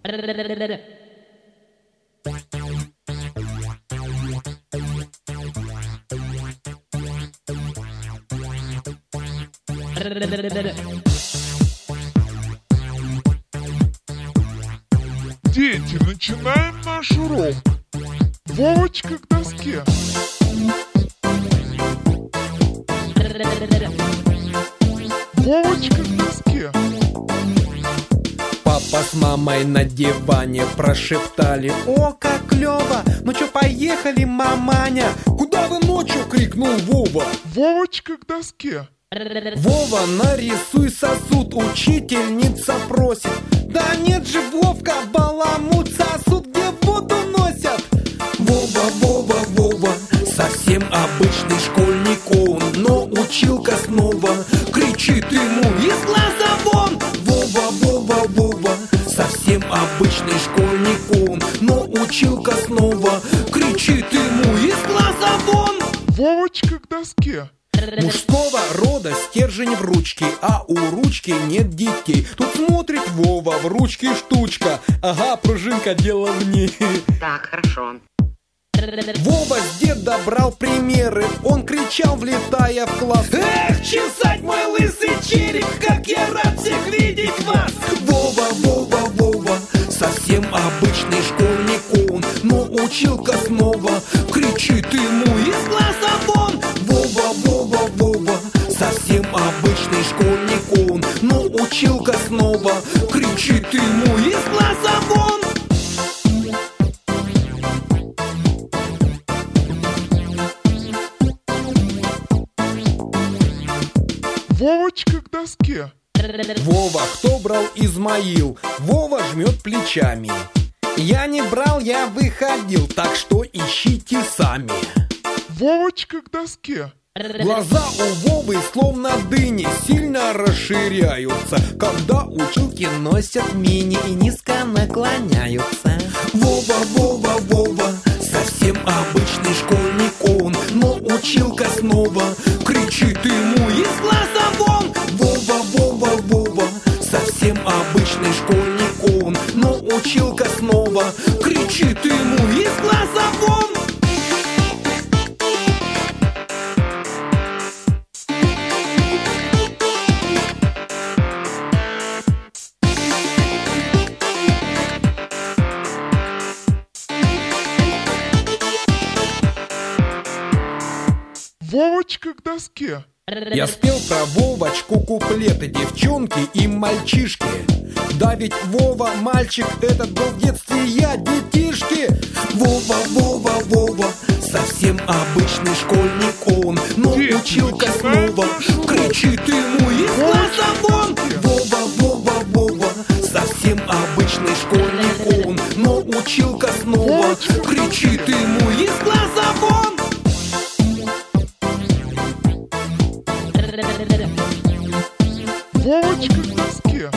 Дети, начинаем наш урок. Вовочка к доске. Вовочка к доске. Папа с мамой на диване прошептали: «О, как клёво! Ну чё, поехали, маманя?» «Куда вы ночью?» — крикнул Вова. Вовочка к доске. Вова, нарисуй сосуд, учительница просит. Да нет же, Вовка, баламут, сосуд, где воду носят. Вова, Вова, Вова, совсем обычный школьник он, но училка снова кричит ему: из глаза вон! Вова, Вова, Вова, совсем обычный школьник он, но училка снова кричит ему: из глаза вон! Вовочка к доске. Мужского рода стержень в ручке, а у ручки нет детей. Тут смотрит Вова, в ручке штучка. Ага, пружинка, дело в ней. Так, хорошо. Вова с деда брал примеры. Он кричал, влетая в класс: «Эх, чесать мой лысый череп, как я рад всех видеть вас!» Вова, Вова, Вова, совсем обычный школьник он, но училка снова кричит ему: из глаза вон! Вова, Вова, Вова, совсем обычный школьник он, но училка снова кричит ему: из глаза вон! Вовочка к доске. Вова, кто брал Измаил? Вова жмет плечами: я не брал, я выходил, так что ищите сами. Вовочка к доске. Глаза у Вовы словно дыни сильно расширяются, когда училки носят мини и низко наклоняются. Вова, Вова, Вова, совсем обычный школьник он, но училка снова кричит ему: из глаза вон! Вова, Вова, Вова, совсем обычный школьник он, но училка снова кричит ему: из глаза вон! Вовочка к доске. Я спел про Вовочку куплеты, девчонки и мальчишки. Да ведь Вова, мальчик этот был в детстве я, детишки. Вова, Вова, Вова, совсем обычный школьник он, но училка снова кричит ему: из глаза вон! Вова, Вова, Вова, совсем обычный школьник он, но училка снова кричит ему: из глаза вон! Вовочка к доске.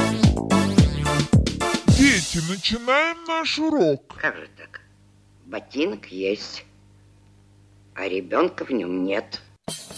Дети, начинаем наш урок. Как же так? Ботинок есть, а ребенка в нем нет.